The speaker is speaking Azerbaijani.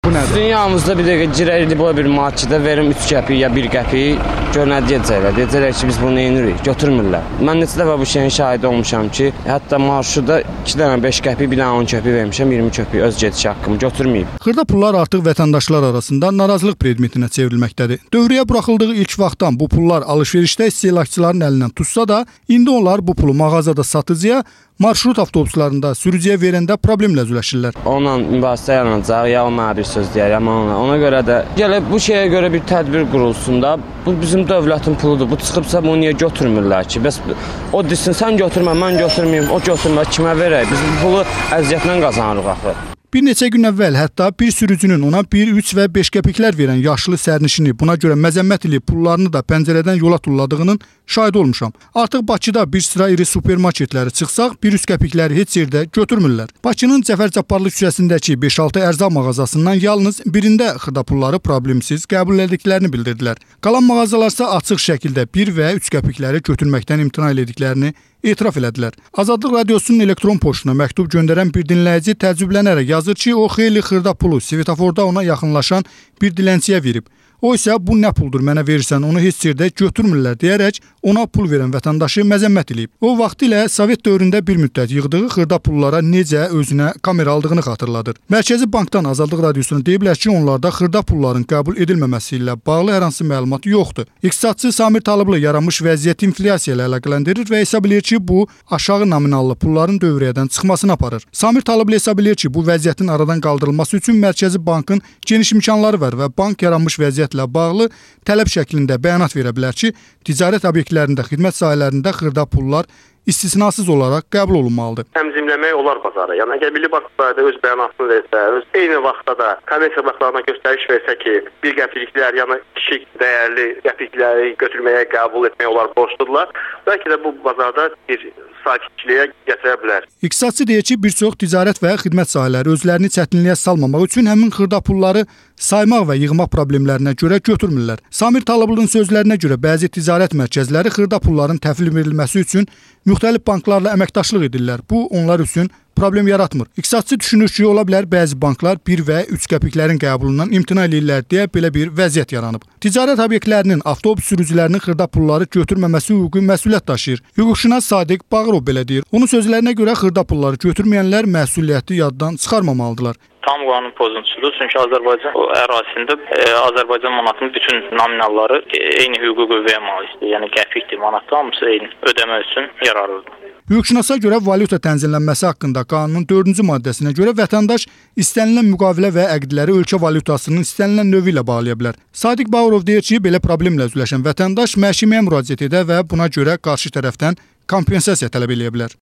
Bu nədir? Dünyamızda bir dəqiqə girəyli bu bir marketdə verim 3 qəpik ya 1 qəpik. Gör nə deyəcəklər. Deyəcəklər ki, biz bunu yenirik. Götürmürlər. Mən neçə dəfə bu şeyin şahidi olmuşam ki, hətta marşruda 2 dənə 5 qəpik, bir dənə 10 qəpik vermişəm, 20 qəpik öz gediş haqqımı götürməyib. Xırda pullar artıq vətəndaşlar arasında narazılıq predmetinə çevrilməkdədir. Dövrəyə buraxıldığı ilk vaxtdan bu pullar alış-verişdə istehlakçıların əlindən tutsa da, indi onlar bu pulu mağazada satıcıya, marşrut avtobuslarında sürücüyə verəndə problemlə üzləşirlər. Onunla mübahisə yaranacaq, ya o mənə bir söz deyər, ya mənə. Ona görə də gəlib bu şeyə görə bir tədbir qurulsun da. Bu bizim dövlətin puludur. Bu çıxıbsa bunu niyə götürmürlər ki? Bəs o desin, sən götürmə, mən götürməyim, o götürmə, kimə verək? Biz bu pulu əziyyətlə qazanırıq axı. Bir neçə gün əvvəl hətta bir sürücünün ona 1, 3 və 5 qəpiklər verən yaşlı sərnişini buna görə məzəmmət edib pullarını da pəncərədən yola tulladığının şahid olmuşam. Artıq Bakıda bir sıra iri supermarketləri çıxsaq, 1-3 qəpikləri heç yerdə götürmürlər. Bakının Cəfər Cabbarlı küçəsindəki 5-6 ərzaq mağazasından yalnız birində xırda pulları problemsiz qəbul etdiklərini bildirdilər. Qalan mağazalarsa açıq şəkildə 1 və 3 qəpikləri götürməkdən imtina etdiklərini etiraf elədilər. Azadlıq Radiosunun elektron poçtuna məktub göndərən bir dinləyici təəccüblənərək yazır ki, o xeyli xırda pulu svetoforda ona yaxınlaşan bir dilənçiyə verib. O isə bu nə puldur mənə verirsən, onu heç yerdə götürmürlər deyərək ona pul verən vətəndaşı məzəmmət edib. O vaxtilə Sovet dövründə bir müddət yığdığı xırda pullara necə özünə kamera aldığını xatırladır. Mərkəzi Bankdan Azadlıq Radiosuna deyiblər ki, onlarda xırda pulların qəbul edilməməsi ilə bağlı hər hansı məlumat yoxdur. İqtisadçı Samir Talıblı yaranmış vəziyyəti inflyasiya ilə əlaqələndirir və hesab edir ki, bu aşağı nominallı pulların dövrədən çıxmasına aparır. Samir Talıblı hesab edir ki, bu vəziyyətin aradan qaldırılması üçün Mərkəzi Bankın geniş imkanları var və bank yaranmış vəziyyətlə bağlı tələb şəklində bəyanat verə bilər ki, ticarət obyektlərində, xidmət sahələrində xırda pullar istisnasız olaraq qəbul olunmalıdır. Təmzimləmək olar bazarı. Yəni əgər Milli Bank bazarda öz bəyanatını versə, eyni vaxtda da kommersiya banklarına göstəriş versə ki, 1 qəpikliklər, yəni kiçik dəyərli qəpikləri götürməyə, qəbul etməyə olar borcludurlar. Bəlkə də bu bazarda bir sakitçiliyə gətirə bilər. İqtisadçı deyir ki, bir çox ticarət və xidmət sahələri özlərini çətinliyə salmamaq üçün həmin xırda pulları saymaq və yığmaq problemlərinə görə götürmürlər. Samir Talıblı'nın sözlərinə görə bəzi ticarət mərkəzləri xırda pulların təhvil verilməsi üçün müxtəlif banklarla əməkdaşlıq edirlər. Bu onlar üçün problem yaratmır. İqtisadçı düşünür ki, ola bilər bəzi banklar 1 və 3 qəpiklərin qəbulundan imtina edirlər deyə belə bir vəziyyət yaranıb. Ticarət obyektlərinin avtobus sürücülərinin xırda pulları götürməməsi hüquqi məsuliyyət daşıyır. Hüquqşünas Sadiq Bağırov belə deyir. Onun sözlərinə görə xırda pulları götürməyənlər məsuliyyəti yaddan çıxarmamalıdırlar. Tam qanun pozuntusudur. Çünki Azərbaycan ərazisində Azərbaycan manatının bütün nominalları eyni hüquqi qüvvəyə malikdir. Yəni qəpikdir, manatdır, hamısı eyni ödəmə üçün yararlıdır. Hüquqşünasa görə valyuta tənzimlənməsi haqqında qanunun 4-cü maddəsinə görə vətəndaş istənilən müqavilə və əqdləri ölkə valyutasının istənilən növü ilə bağlaya bilər. Sadiq Bağırov deyir ki, belə problemlə üzləşən vətəndaş məhkəməyə müraciət edə və buna görə qarşı tərəfdən kompensasiya tələb edə bilər.